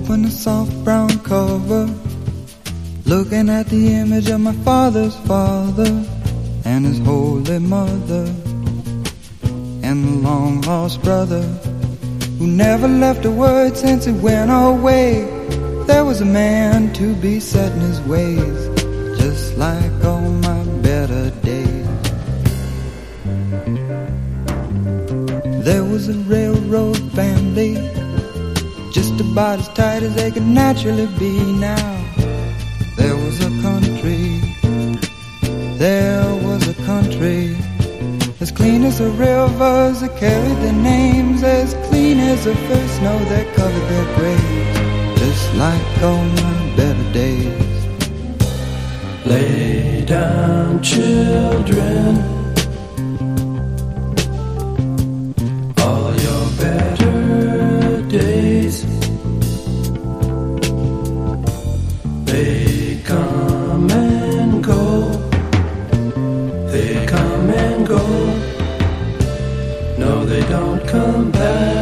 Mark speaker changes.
Speaker 1: open the soft brown cover, looking at the image of my father's father and his holy mother, and the long lost brother who never left a word since he went away. There was a man to be set in his ways, just like all my better days. There was a railroad family, just about as tight as they could naturally be now. There was a country as clean as the rivers that carried their names, as clean as the first snow that covered their graves, just like all my better days.
Speaker 2: Lay down, children, all your better days. They come and go, they come and go. No, they don't come back.